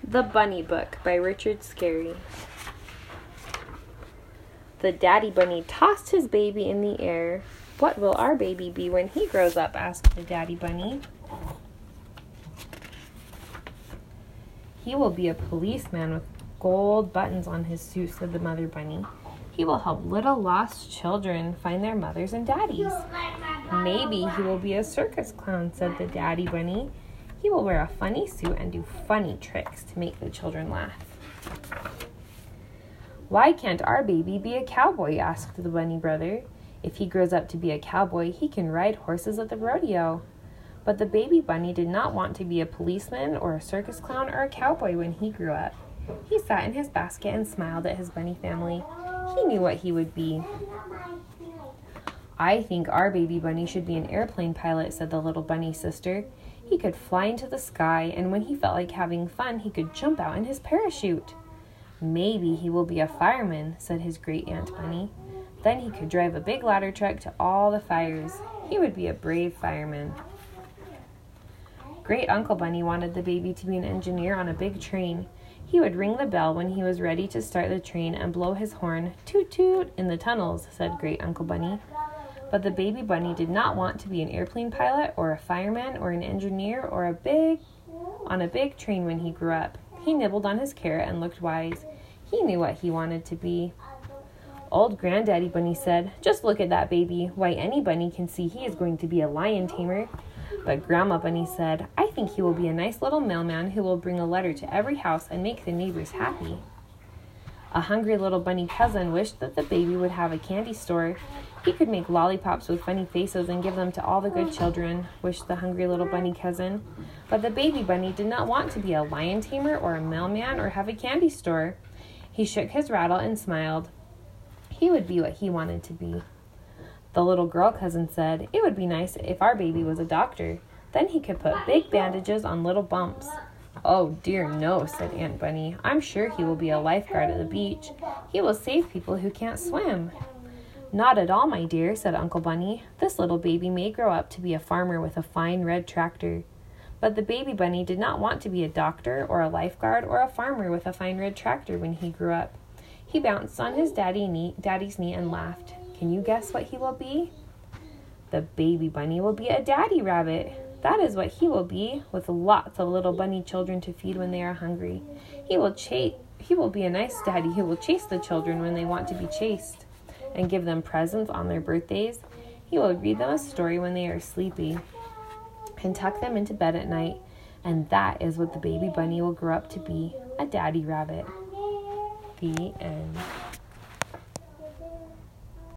The Bunny Book by Richard Scarry. The daddy bunny tossed his baby in the air. "What will our baby be when he grows up?" asked the daddy bunny. "He will be a policeman with gold buttons on his suit," said the mother bunny. "He will help little lost children find their mothers and daddies." "Maybe he will be a circus clown," said the daddy bunny. "He will wear a funny suit and do funny tricks to make the children laugh." "Why can't our baby be a cowboy?" asked the bunny brother. "If he grows up to be a cowboy, he can ride horses at the rodeo." But the baby bunny did not want to be a policeman or a circus clown or a cowboy when he grew up. He sat in his basket and smiled at his bunny family. He knew what he would be. "I think our baby bunny should be an airplane pilot," said the little bunny sister. "He could fly into the sky, and when he felt like having fun, he could jump out in his parachute." "Maybe he will be a fireman," said his great aunt bunny. "Then he could drive a big ladder truck to all the fires. He would be a brave fireman." Great Uncle Bunny wanted the baby to be an engineer on a big train. He would ring the bell when he was ready to start the train and blow his horn, "Toot toot," in the tunnels, said Great Uncle Bunny. But the baby bunny did not want to be an airplane pilot or a fireman or an engineer or on a big train when he grew up. He nibbled on his carrot and looked wise. He knew what he wanted to be. Old Granddaddy Bunny said, "Just look at that baby. Why, any bunny can see he is going to be a lion tamer." But Grandma Bunny said, "I think he will be a nice little mailman who will bring a letter to every house and make the neighbors happy." A hungry little bunny cousin wished that the baby would have a candy store. He could make lollipops with funny faces and give them to all the good children, wished the hungry little bunny cousin. But the baby bunny did not want to be a lion tamer or a mailman or have a candy store. He shook his rattle and smiled. He would be what he wanted to be. The little girl cousin said, "It would be nice if our baby was a doctor. Then he could put big bandages on little bumps." "Oh dear no," said Aunt Bunny. "I'm sure he will be a lifeguard at the beach. He will save people who can't swim." "Not at all, my dear," said Uncle Bunny. "This little baby may grow up to be a farmer with a fine red tractor." But the baby bunny did not want to be a doctor or a lifeguard or a farmer with a fine red tractor when he grew up. He bounced on his daddy's knee and laughed. Can you guess what he will be? The baby bunny will be a daddy rabbit. That is what he will be, with lots of little bunny children to feed when they are hungry. He will be a nice daddy who will chase the children when they want to be chased and give them presents on their birthdays. He will read them a story when they are sleepy and tuck them into bed at night. And that is what the baby bunny will grow up to be, a daddy rabbit. The end.